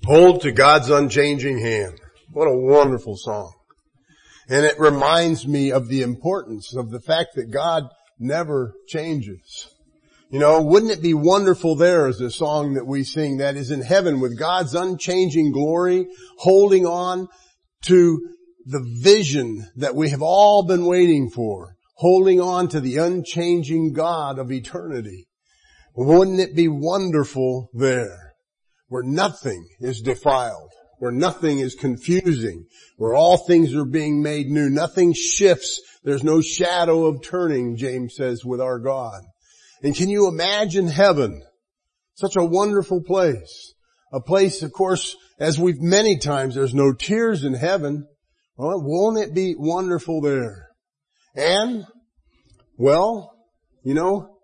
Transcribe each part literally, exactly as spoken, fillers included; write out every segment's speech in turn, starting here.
Hold to God's unchanging hand. What a wonderful song. And it reminds me of the importance of the fact that God never changes. You know, wouldn't it be wonderful there is a song that we sing that is in heaven with God's unchanging glory, holding on to the vision that we have all been waiting for, holding on to the unchanging God of eternity. Wouldn't it be wonderful there, where nothing is defiled, where nothing is confusing, where all things are being made new, nothing shifts, there's no shadow of turning, James says, with our God. And can you imagine heaven? Such a wonderful place. A place, of course, as we've many times, there's no tears in heaven. Well, won't it be wonderful there? And, well, you know,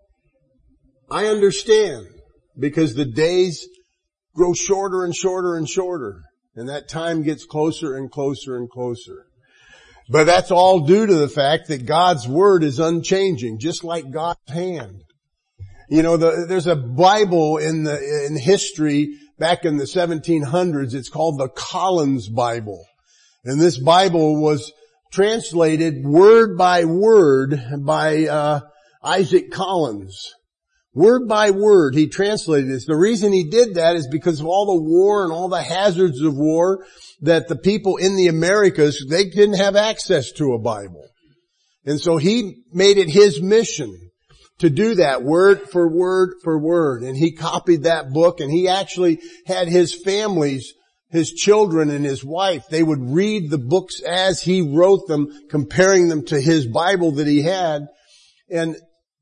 I understand, because the days grow shorter and shorter and shorter, and that time gets closer and closer and closer. But that's all due to the fact that God's Word is unchanging, just like God's hand. You know, the, there's a Bible in the, in history back in the seventeen hundreds. It's called the Collins Bible. And this Bible was translated word by word by, uh, Isaac Collins. Word by word, he translated this. The reason he did that is because of all the war and all the hazards of war that the people in the Americas, they didn't have access to a Bible. And so he made it his mission to do that word for word for word. And he copied that book, and he actually had his families, his children and his wife, they would read the books as he wrote them, comparing them to his Bible that he had. And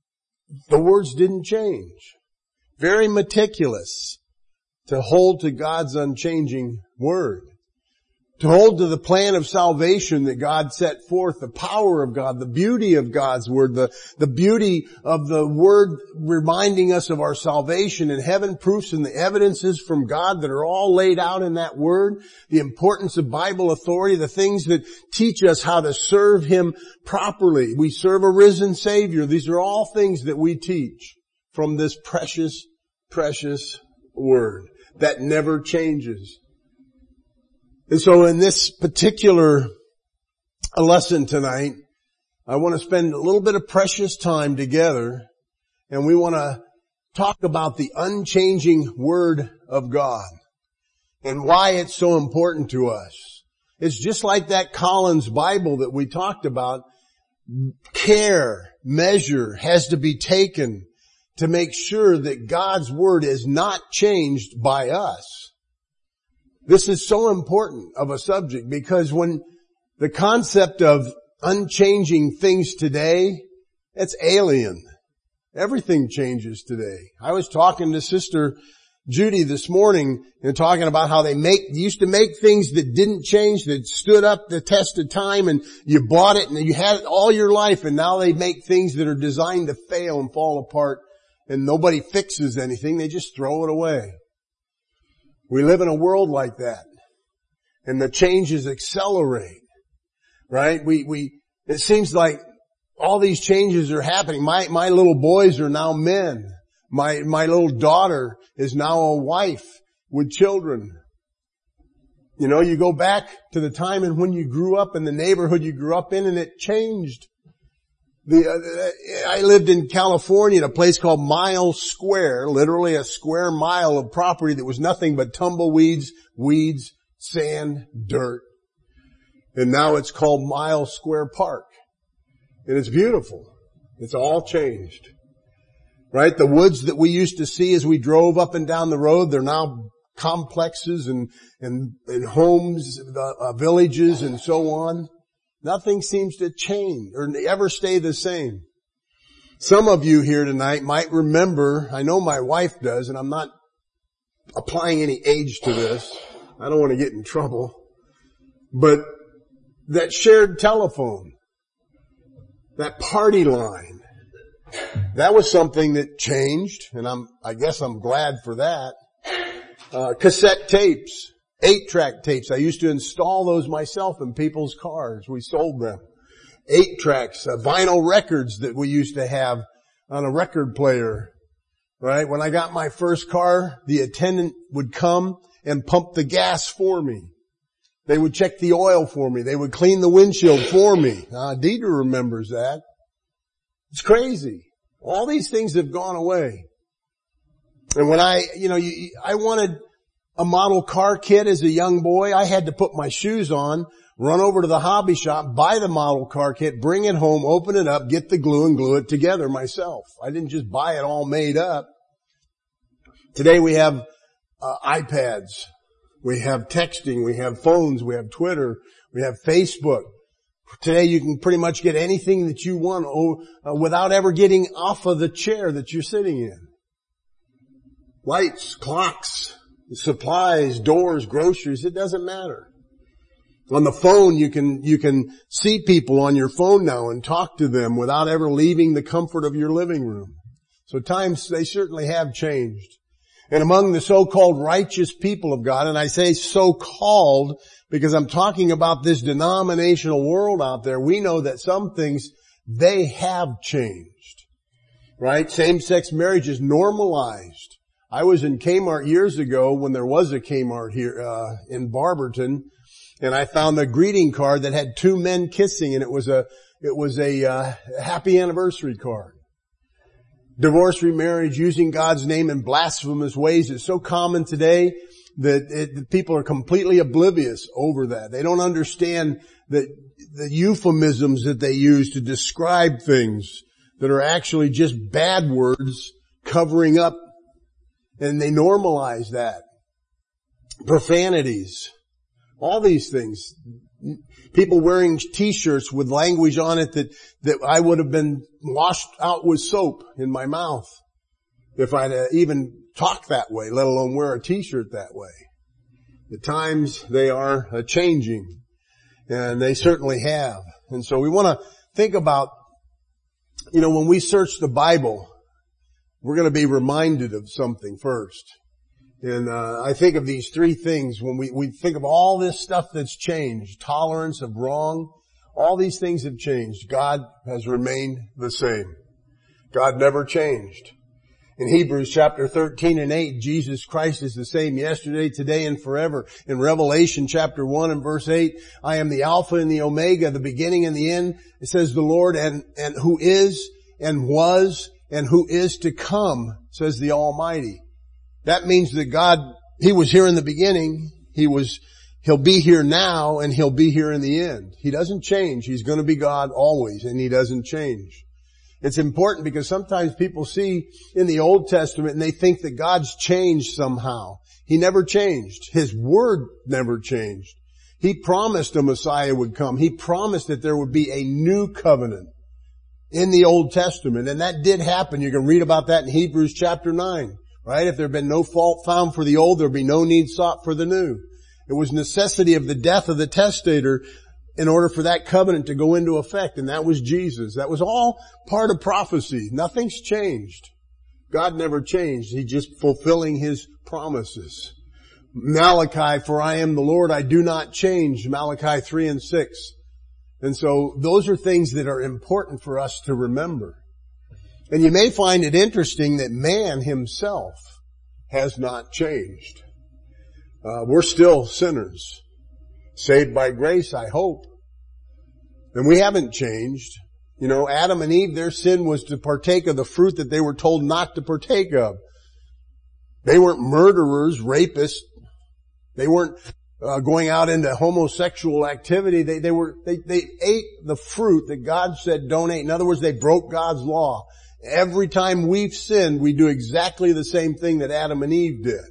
the words didn't change. Very meticulous to hold to God's unchanging Word. To hold to the plan of salvation that God set forth, the power of God, the beauty of God's Word, the, the beauty of the Word reminding us of our salvation and heaven proofs and the evidences from God that are all laid out in that Word, the importance of Bible authority, the things that teach us how to serve Him properly. We serve a risen Savior. These are all things that we teach from this precious, precious Word that never changes. And so in this particular lesson tonight, I want to spend a little bit of precious time together, and we want to talk about the unchanging Word of God and why it's so important to us. It's just like that Collins Bible that we talked about. Care, measure has to be taken to make sure that God's Word is not changed by us. This is so important of a subject, because when the concept of unchanging things today, it's alien. Everything changes today. I was talking to Sister Judy this morning and talking about how they make, used to make things that didn't change, that stood up the test of time, and you bought it and you had it all your life, and now they make things that are designed to fail and fall apart, and nobody fixes anything. They just throw it away. We live in a world like that, and the changes accelerate, right? We, we, it seems like all these changes are happening. My, my little boys are now men. My, my little daughter is now a wife with children. You know, you go back to the time and when you grew up in the neighborhood you grew up in, and it changed. The, uh, I lived in California in a place called Mile Square, literally a square mile of property that was nothing but tumbleweeds, weeds, sand, dirt. And now it's called Mile Square Park. And it's beautiful. It's all changed. Right? The woods that we used to see as we drove up and down the road, they're now complexes and, and, and homes, uh, villages and so on. Nothing seems to change or ever stay the same. Some of you here tonight might remember, I know my wife does, and I'm not applying any age to this. I don't want to get in trouble. But that shared telephone, that party line, that was something that changed, and I'm, I guess I'm glad for that. Uh, cassette tapes. Eight-track tapes. I used to install those myself in people's cars. We sold them. Eight tracks, uh, vinyl records that we used to have on a record player. Right? When I got my first car, the attendant would come and pump the gas for me. They would check the oil for me. They would clean the windshield for me. Uh, Deidre remembers that. It's crazy. All these things have gone away. And when I, you know, you, I wanted a model car kit as a young boy, I had to put my shoes on, run over to the hobby shop, buy the model car kit, bring it home, open it up, get the glue and glue it together myself. I didn't just buy it all made up. Today we have uh, iPads. We have texting, we have phones, we have Twitter, we have Facebook. Today you can pretty much get anything that you want uh, without ever getting off of the chair that you're sitting in. Lights, clocks, supplies, doors, groceries, it doesn't matter. On the phone you can, you can see people on your phone now and talk to them without ever leaving the comfort of your living room. So times, they certainly have changed. And among the so-called righteous people of God, and I say so-called because I'm talking about this denominational world out there, we know that some things, they have changed. Right? Same-sex marriage is normalized. I was in Kmart years ago when there was a Kmart here, uh, in Barberton, and I found a greeting card that had two men kissing, and it was a, it was a, uh, happy anniversary card. Divorce, remarriage, using God's name in blasphemous ways is so common today that, it, that people are completely oblivious over that. They don't understand that the euphemisms that they use to describe things that are actually just bad words covering up, and they normalize that. Profanities. All these things. People wearing t-shirts with language on it that, that I would have been washed out with soap in my mouth if I'd uh, even talked that way, let alone wear a t-shirt that way. The times, they are uh, changing, and they certainly have. And so we want to think about, you know, when we search the Bible, we're going to be reminded of something first. And uh, I think of these three things when we, we think of all this stuff that's changed, tolerance of wrong, all these things have changed. God has remained the same. God never changed. In Hebrews chapter thirteen and eight, Jesus Christ is the same yesterday, today, and forever. In Revelation chapter one and verse eight, I am the Alpha and the Omega, the beginning and the end. It says the Lord and, and who is and was and who is to come, says the Almighty. That means that God, He was here in the beginning, He was, He'll be here now, and He'll be here in the end. He doesn't change. He's going to be God always, and He doesn't change. It's important because sometimes people see in the Old Testament and they think that God's changed somehow. He never changed. His word never changed. He promised a Messiah would come. He promised that there would be a new covenant in the Old Testament, and that did happen. You can read about that in Hebrews chapter nine. Right? If there had been no fault found for the old, there would be no need sought for the new. It was necessity of the death of the testator in order for that covenant to go into effect, and that was Jesus. That was all part of prophecy. Nothing's changed. God never changed. He's just fulfilling His promises. Malachi, for I am the Lord, I do not change. Malachi three and six. And so those are things that are important for us to remember. And you may find it interesting that man himself has not changed. Uh, we're still sinners. Saved by grace, I hope. And we haven't changed. You know, Adam and Eve, their sin was to partake of the fruit that they were told not to partake of. They weren't murderers, rapists. They weren't uh, going out into homosexual activity. They, they were, they, they ate the fruit that God said don't eat. In other words, they broke God's law. Every time we've sinned, we do exactly the same thing that Adam and Eve did.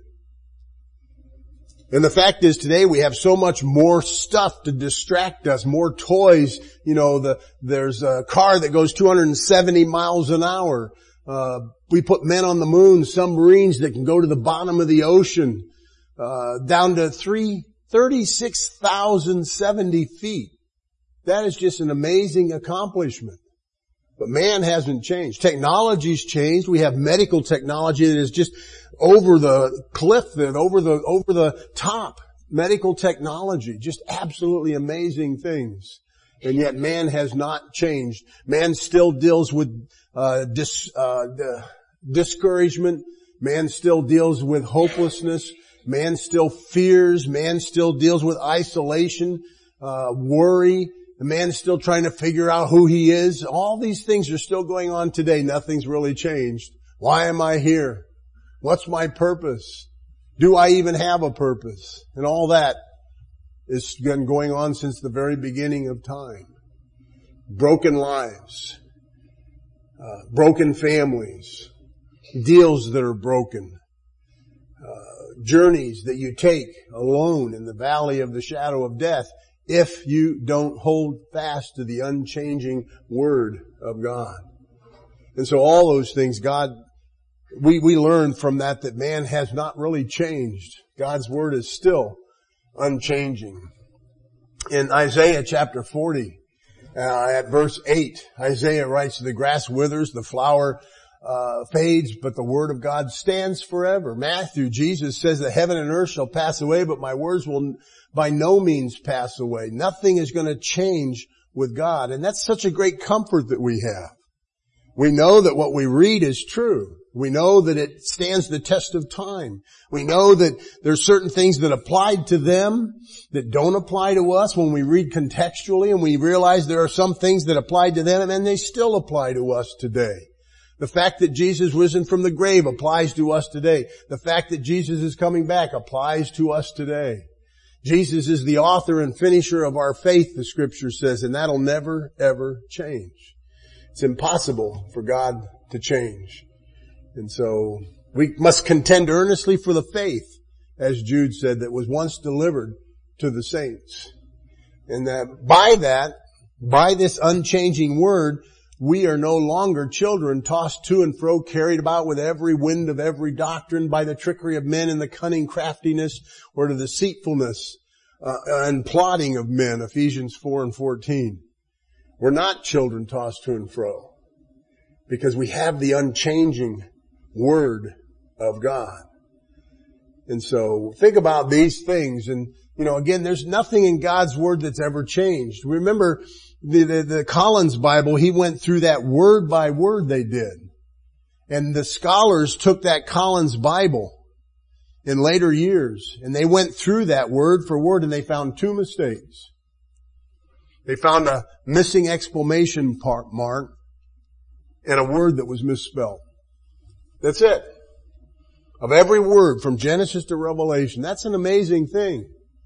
And the fact is today we have so much more stuff to distract us, more toys. You know, the, there's a car that goes two hundred seventy miles an hour. Uh, we put men on the moon, submarines that can go to the bottom of the ocean, uh, down to three, thirty-six thousand seventy feet. That is just an amazing accomplishment. But man hasn't changed. Technology's changed. We have medical technology that is just over the cliff, that over the, over the top. Medical technology, just absolutely amazing things. And yet man has not changed. Man still deals with, uh, dis, uh, discouragement. Man still deals with hopelessness. Man still fears. Man still deals with isolation, uh, worry. The man is still trying to figure out who he is. All these things are still going on today. Nothing's really changed. Why am I here? What's my purpose? Do I even have a purpose? And all that has been going on since the very beginning of time. Broken lives, uh, broken families, deals that are broken, uh, journeys that you take alone in the valley of the shadow of death if you don't hold fast to the unchanging Word of God. And so all those things, God, we, we learn from that that man has not really changed. God's Word is still unchanging. In Isaiah chapter forty, uh, at verse eight, Isaiah writes, the grass withers, the flower uh fades, but the Word of God stands forever. Matthew, Jesus says that heaven and earth shall pass away, but my words will by no means pass away. Nothing is going to change with God. And that's such a great comfort that we have. We know that what we read is true. We know that it stands the test of time. We know that there's certain things that applied to them that don't apply to us when we read contextually, and we realize there are some things that applied to them and they still apply to us today. The fact that Jesus risen from the grave applies to us today. The fact that Jesus is coming back applies to us today. Jesus is the author and finisher of our faith, the Scripture says, and that'll never, ever change. It's impossible for God to change. And so we must contend earnestly for the faith, as Jude said, that was once delivered to the saints. And that by that, by this unchanging Word, we are no longer children tossed to and fro, carried about with every wind of every doctrine by the trickery of men and the cunning craftiness or the deceitfulness uh, and plotting of men, Ephesians four and fourteen. We're not children tossed to and fro because we have the unchanging Word of God. And so think about these things. And, you know, again, there's nothing in God's Word that's ever changed. Remember, The, the, the Collins Bible, he went through that word by word they did. And the scholars took that Collins Bible in later years and they went through that word for word and they found two mistakes. They found a missing exclamation part mark and a word that was misspelled. That's it. Of every word from Genesis to Revelation, that's an amazing thing.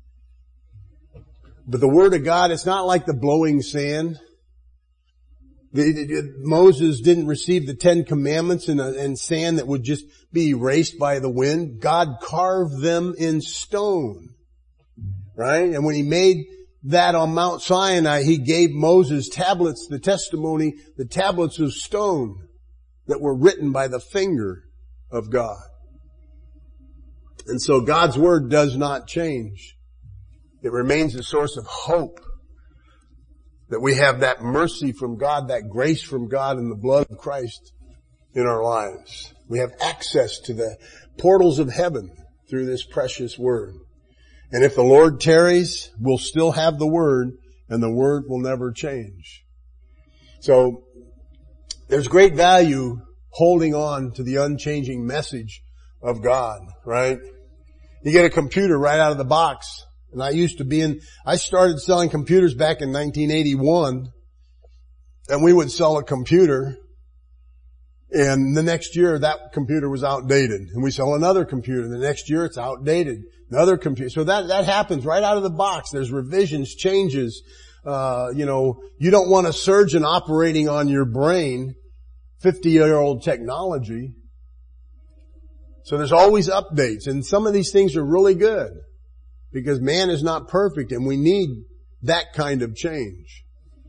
But the Word of God, it's not like the blowing sand. The, the, Moses didn't receive the Ten Commandments in, a, in sand that would just be erased by the wind. God carved them in stone. Right? And when He made that on Mount Sinai, He gave Moses tablets, the testimony, the tablets of stone that were written by the finger of God. And so God's Word does not change. It remains a source of hope that we have that mercy from God, that grace from God in the blood of Christ in our lives. We have access to the portals of heaven through this precious Word. And if the Lord tarries, we'll still have the Word, and the Word will never change. So there's great value holding on to the unchanging message of God, right? You get a computer right out of the box. And I used to be in, I started selling computers back in nineteen eighty-one, and we would sell a computer, and the next year that computer was outdated. And we sell another computer, the next year it's outdated. Another computer. So that, that happens right out of the box. There's revisions, changes. Uh, you know, you don't want a surgeon operating on your brain, fifty-year-old technology. So there's always updates, and some of these things are really good. Because man is not perfect and we need that kind of change.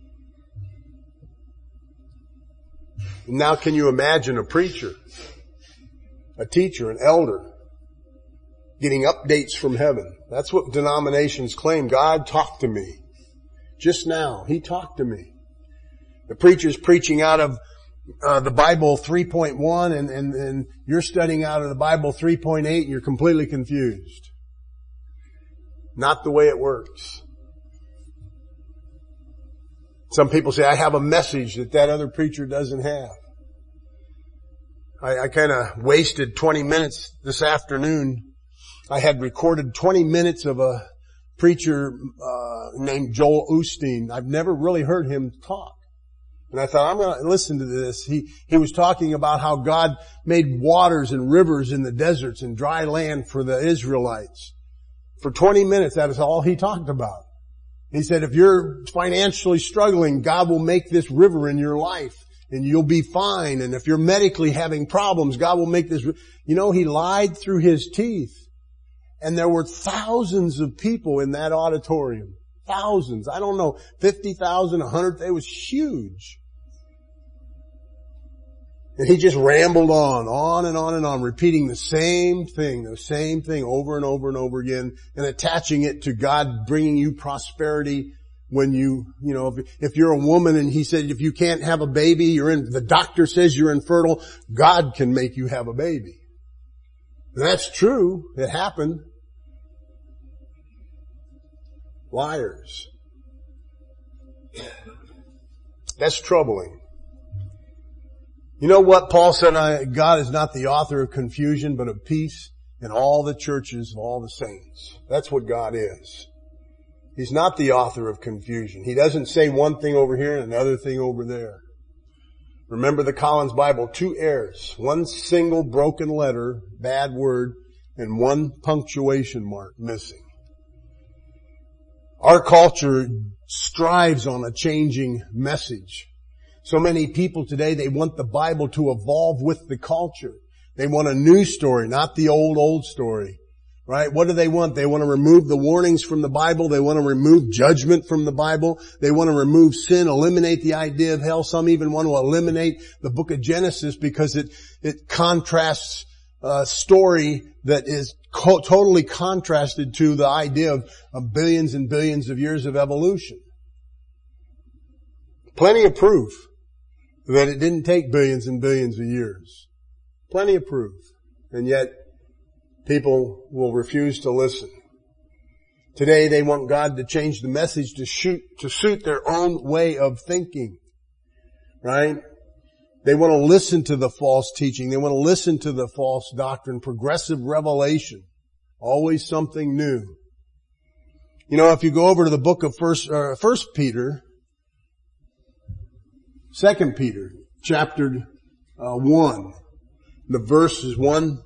Now can you imagine a preacher, a teacher, an elder, getting updates from heaven? That's what denominations claim. God talked to me. Just now, He talked to me. The preacher's preaching out of uh, the Bible three point one and, and, and you're studying out of the Bible three point eight and you're completely confused. Not the way it works. Some people say, I have a message that that other preacher doesn't have. I, I kind of wasted twenty minutes this afternoon I had recorded twenty minutes of a preacher uh named Joel Osteen. I've never really heard him talk. And I thought, I'm going to listen to this. He, he was talking about how God made waters and rivers in the deserts and dry land for the Israelites. For twenty minutes, that is all he talked about. He said, if you're financially struggling, God will make this river in your life and you'll be fine. And if you're medically having problems, God will make this. You know, he lied through his teeth. And there were thousands of people in that auditorium. Thousands. I don't know, fifty thousand, a hundred. It was huge. And he just rambled on, on and on and on, repeating the same thing, the same thing over and over and over again, and attaching it to God bringing you prosperity when you, you know, if, if you're a woman and he said if you can't have a baby, you're in, the doctor says you're infertile, God can make you have a baby. And that's true. It happened. Liars. That's troubling. You know what Paul said? I, God is not the author of confusion, but of peace in all the churches of all the saints. That's what God is. He's not the author of confusion. He doesn't say one thing over here and another thing over there. Remember the Collins Bible, two errors, one single broken letter, bad word, and one punctuation mark missing. Our culture strives on a changing message. So many people today, they want the Bible to evolve with the culture. They want a new story, not the old, old story. Right? What do they want? They want to remove the warnings from the Bible. They want to remove judgment from the Bible. They want to remove sin, eliminate the idea of hell. Some even want to eliminate the book of Genesis because it, it contrasts a story that is co- totally contrasted to the idea of, of billions and billions of years of evolution. Plenty of proof that it didn't take billions and billions of years. Plenty of proof. And yet, people will refuse to listen. Today they want God to change the message to shoot, to suit their own way of thinking. Right? They want to listen to the false teaching. They want to listen to the false doctrine, progressive revelation. Always something new. You know, if you go over to the book of First, uh, First Peter, Second Peter, chapter uh, one, the verse is one.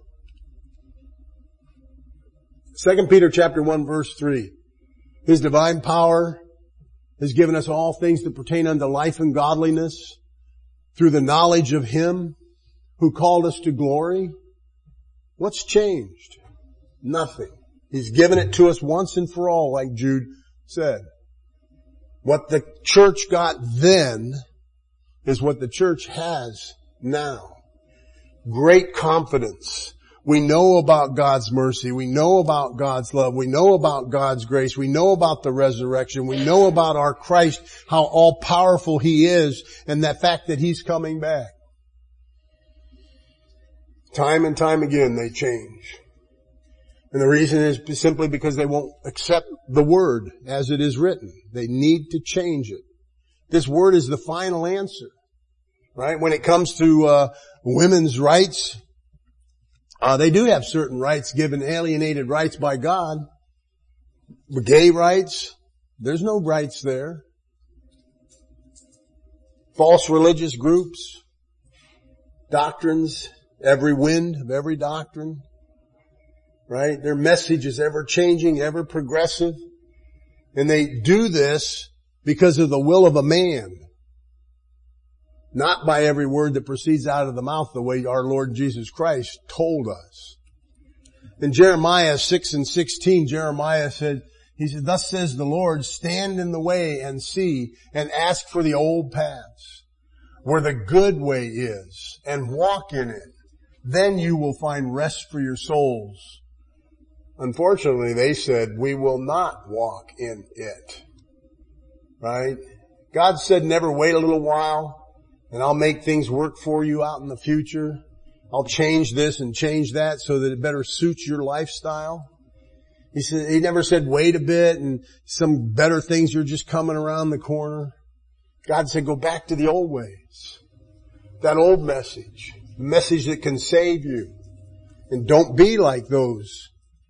Second Peter chapter one verse three. His divine power has given us all things that pertain unto life and godliness through the knowledge of Him who called us to glory. What's changed? Nothing. He's given it to us once and for all, like Jude said. What the church got then is what the church has now. Great confidence. We know about God's mercy. We know about God's love. We know about God's grace. We know about the resurrection. We know about our Christ, how all powerful He is, and that fact that He's coming back. Time and time again they change. And the reason is simply because they won't accept the Word as it is written. They need to change it. This Word is the final answer. Right? When it comes to uh women's rights, Uh, they do have certain rights given, alienated rights by God. Gay rights, there's no rights there. False religious groups, doctrines, every wind of every doctrine, right? Their message is ever changing, ever progressive. And they do this because of the will of a man. Not by every word that proceeds out of the mouth, the way our Lord Jesus Christ told us. In Jeremiah six and sixteen, Jeremiah said, he said, thus says the Lord, stand in the way and see and ask for the old paths where the good way is and walk in it. Then you will find rest for your souls. Unfortunately, they said, we will not walk in it. Right? God said, never wait a little while. And I'll make things work for you out in the future. I'll change this and change that so that it better suits your lifestyle. He said, he never said wait a bit and some better things are just coming around the corner. God said go back to the old ways. That old message. The message that can save you. And don't be like those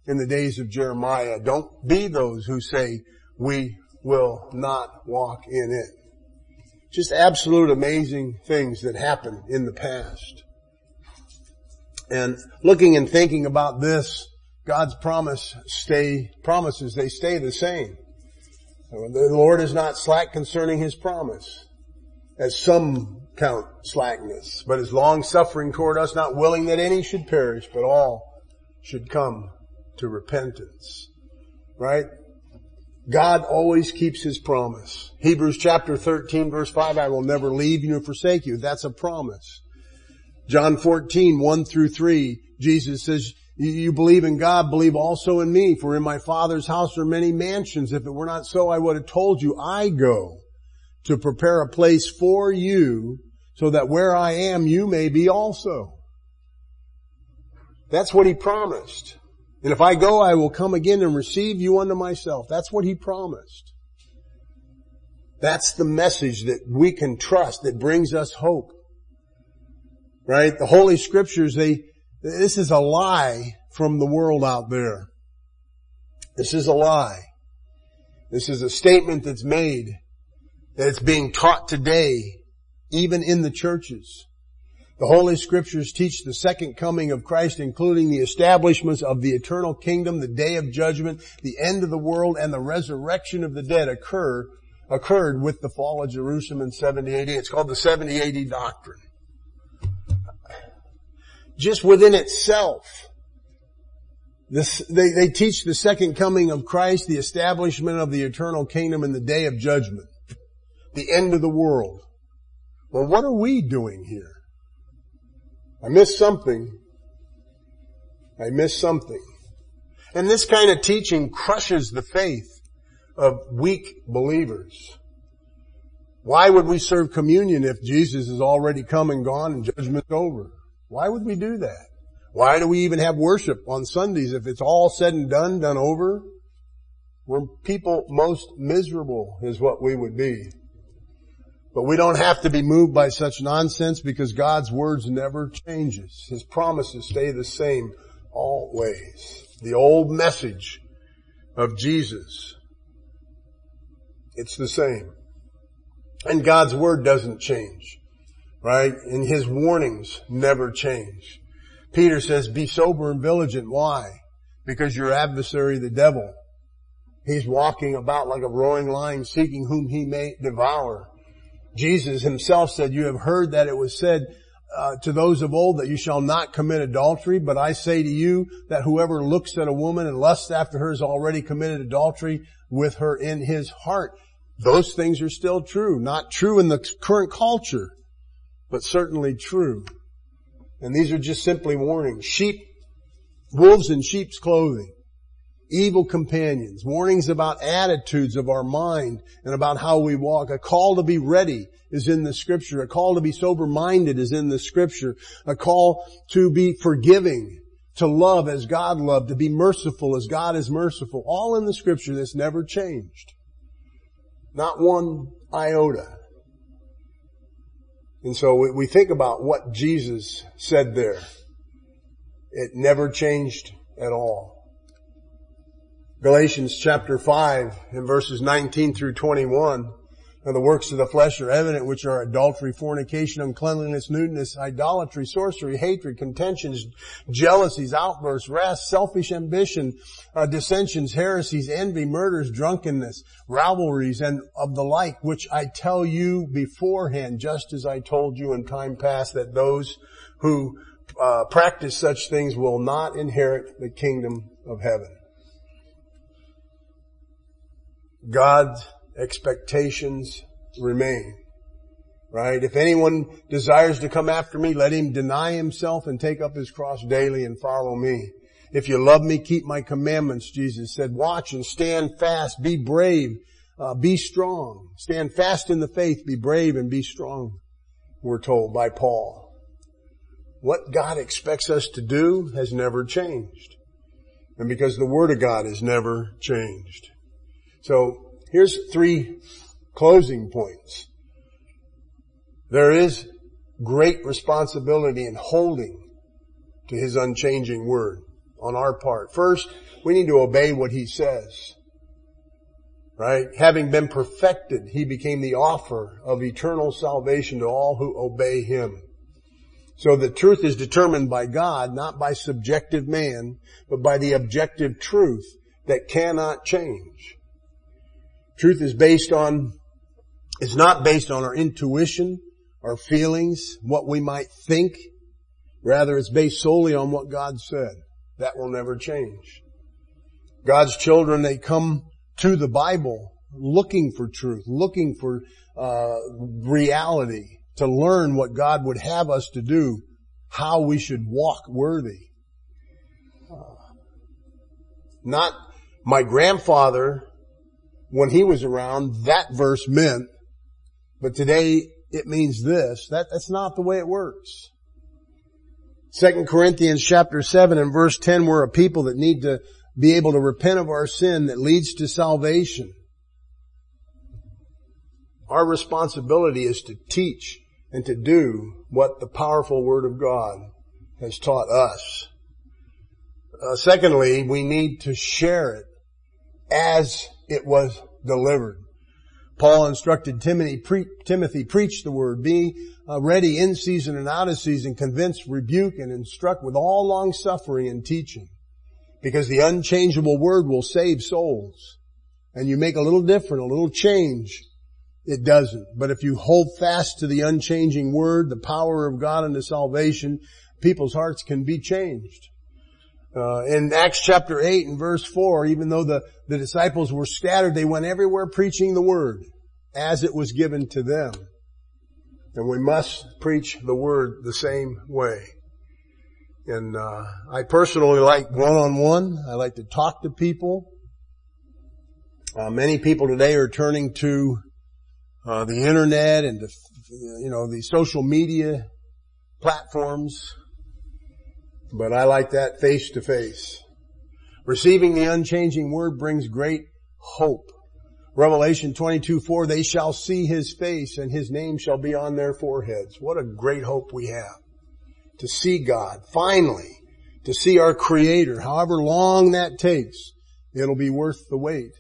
in the days of Jeremiah. Don't be those who say, we will not walk in it. Just absolute amazing things that happened in the past. And looking and thinking about this, God's promise stay, promises, they stay the same. The Lord is not slack concerning His promise, as some count slackness, but is long suffering toward us, not willing that any should perish, but all should come to repentance. Right? God always keeps His promise. Hebrews chapter thirteen verse five, I will never leave you nor forsake you. That's a promise. John fourteen, one through three, Jesus says, you believe in God, believe also in me, for in my Father's house are many mansions. If it were not so, I would have told you, I go to prepare a place for you, so that where I am, you may be also. That's what He promised. And if I go, I will come again and receive you unto myself. That's what He promised. That's the message that we can trust, that brings us hope. Right? The Holy Scriptures, they, this is a lie from the world out there. This is a lie. This is a statement that's made, that it's being taught today, even in the churches. The Holy Scriptures teach the second coming of Christ, including the establishments of the eternal kingdom, the day of judgment, the end of the world, and the resurrection of the dead occur, occurred with the fall of Jerusalem in seventy A D. It's called the seventy A D doctrine. Just within itself, this, they, they teach the second coming of Christ, the establishment of the eternal kingdom, and the day of judgment, the end of the world. Well, what are we doing here? I missed something. I missed something. And this kind of teaching crushes the faith of weak believers. Why would we serve communion if Jesus is already come and gone and judgment's over? Why would we do that? Why do we even have worship on Sundays if it's all said and done, done over? We're people most miserable is what we would be. But we don't have to be moved by such nonsense, because God's words never changes. His promises stay the same always. The old message of Jesus, it's the same. And God's word doesn't change. Right? And His warnings never change. Peter says, be sober and vigilant. Why? Because your adversary, the devil, he's walking about like a roaring lion, seeking whom he may devour. Jesus Himself said, you have heard that it was said uh, to those of old that you shall not commit adultery, but I say to you that whoever looks at a woman and lusts after her has already committed adultery with her in his heart. Those things are still true. Not true in the current culture, but certainly true. And these are just simply warnings. Sheep, wolves in sheep's clothing. Evil companions. Warnings about attitudes of our mind and about how we walk. A call to be ready is in the Scripture. A call to be sober-minded is in the Scripture. A call to be forgiving, to love as God loved, to be merciful as God is merciful. All in the Scripture that's never changed. Not one iota. And so we think about what Jesus said there. It never changed at all. Galatians chapter five and verses nineteen through twenty-one. And the works of the flesh are evident, which are adultery, fornication, uncleanliness, lewdness, idolatry, sorcery, hatred, contentions, jealousies, outbursts, wrath, selfish ambition, uh, dissensions, heresies, envy, murders, drunkenness, rivalries, and of the like, which I tell you beforehand, just as I told you in time past, that those who uh, practice such things will not inherit the kingdom of heaven. God's expectations remain. Right? If anyone desires to come after me, let him deny himself and take up his cross daily and follow me. If you love me, keep my commandments, Jesus said. Watch and stand fast. Be brave. Uh, be strong. Stand fast in the faith. Be brave and be strong, we're told by Paul. What God expects us to do has never changed. And because the Word of God has never changed. So, here's three closing points. There is great responsibility in holding to His unchanging Word on our part. First, We need to obey what He says. Right? Having been perfected, He became the offer of eternal salvation to all who obey Him. So the truth is determined by God, not by subjective man, but by the objective truth that cannot change. Truth is based on, it's not based on our intuition, our feelings, what we might think. Rather, it's based solely on what God said. That will never change. God's children, they come to the Bible looking for truth, looking for uh reality, to learn what God would have us to do, how we should walk worthy. Uh, not my grandfather, when he was around, that verse meant, but today it means this. That, that's not the way it works. Second Corinthians chapter seven and verse ten, we're a people that need to be able to repent of our sin that leads to salvation. Our responsibility is to teach and to do what the powerful Word of God has taught us. Uh, secondly, we need to share it as it was delivered. Paul instructed Timothy, pre- Timothy preach the Word, be uh, ready in season and out of season, convince, rebuke, and instruct with all long suffering and teaching. Because the unchangeable Word will save souls. And you make a little different, a little change, it doesn't. But if you hold fast to the unchanging Word, the power of God unto salvation, people's hearts can be changed. Uh, in Acts chapter eight and verse four, even though the, the disciples were scattered, they went everywhere preaching the Word as it was given to them. And we must preach the Word the same way. And uh, I personally like one-on-one. I like to talk to people. Uh, many people today are turning to Uh, the internet and the, you know, the social media platforms. But I like that face to face. Receiving the unchanging Word brings great hope. Revelation twenty-two four, they shall see His face and His name shall be on their foreheads. What a great hope we have. To see God, finally, to see our Creator, however long that takes, it'll be worth the wait.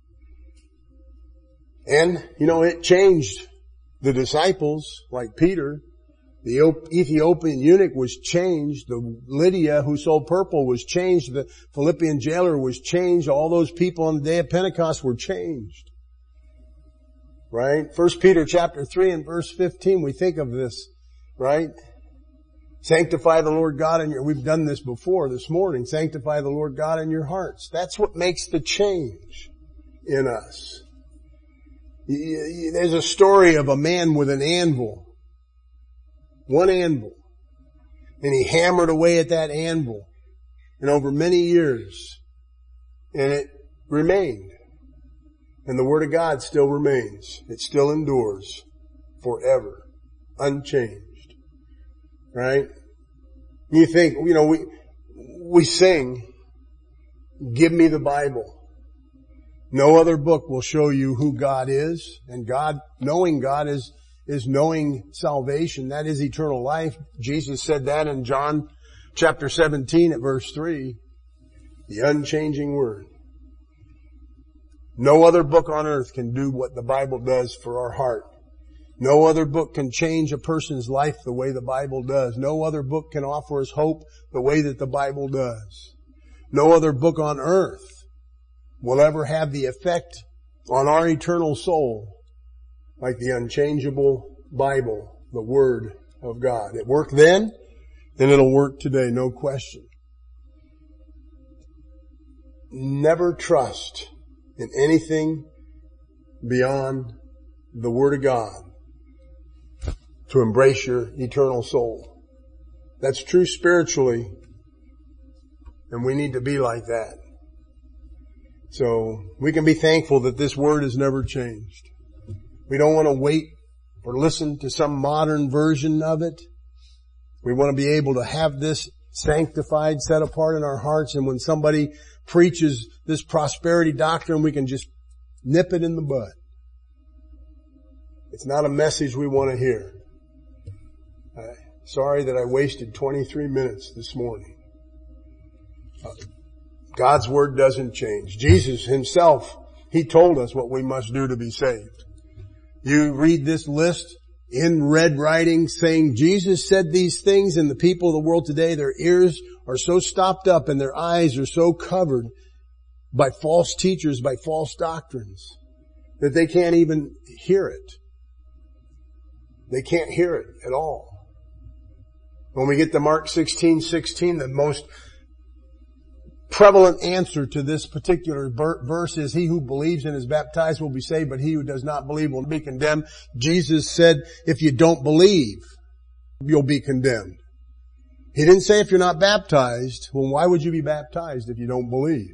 And, you know, it changed the disciples, like Peter. The Ethiopian eunuch was changed. The Lydia who sold purple was changed. The Philippian jailer was changed. All those people on the day of Pentecost were changed. Right? First Peter chapter three and verse fifteen, we think of this, right? Sanctify the Lord God in your, we've done this before this morning. Sanctify the Lord God in your hearts. That's what makes the change in us. There's a story of a man with an anvil. One anvil. And he hammered away at that anvil. And over many years. And it remained. And the Word of God still remains. It still endures forever. Unchanged. Right? You think, you know, we, we sing, give me the Bible. No other book will show you who God is. And God, knowing God is, is knowing salvation. That is eternal life. Jesus said that in John chapter seventeen at verse three. The unchanging Word. No other book on earth can do what the Bible does for our heart. No other book can change a person's life the way the Bible does. No other book can offer us hope the way that the Bible does. No other book on earth will ever have the effect on our eternal soul like the unchangeable Bible, the Word of God. It worked then, and it'll work today, no question. Never trust in anything beyond the Word of God to embrace your eternal soul. That's true spiritually, and we need to be like that. So we can be thankful that this Word has never changed. We don't want to wait or listen to some modern version of it. We want to be able to have this sanctified, set apart in our hearts, and when somebody preaches this prosperity doctrine, we can just nip it in the bud. It's not a message we want to hear. I'm sorry that I wasted twenty-three minutes this morning. God's Word doesn't change. Jesus Himself, He told us what we must do to be saved. You read this list in red writing saying Jesus said these things, and the people of the world today, their ears are so stopped up and their eyes are so covered by false teachers, by false doctrines, that they can't even hear it. They can't hear it at all. When we get to Mark sixteen sixteen, the most prevalent answer to this particular verse is, he who believes and is baptized will be saved, but he who does not believe will be condemned. Jesus said, if you don't believe, you'll be condemned. He didn't say if you're not baptized. Well, why would you be baptized if you don't believe?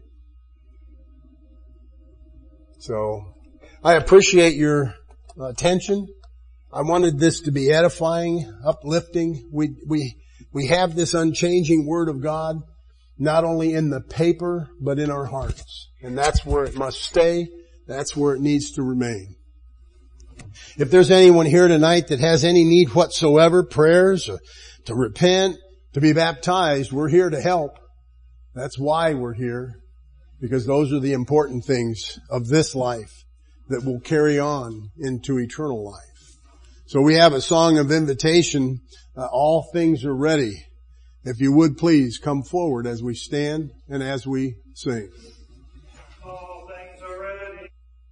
So, I appreciate your attention. I wanted this to be edifying, uplifting. We, we, we have this unchanging Word of God, not only in the paper, but in our hearts. And that's where it must stay. That's where it needs to remain. If there's anyone here tonight that has any need whatsoever, prayers, or to repent, to be baptized, we're here to help. That's why we're here. Because those are the important things of this life that will carry on into eternal life. So we have a song of invitation. Uh, all things are ready. If you would please come forward as we stand and as we sing.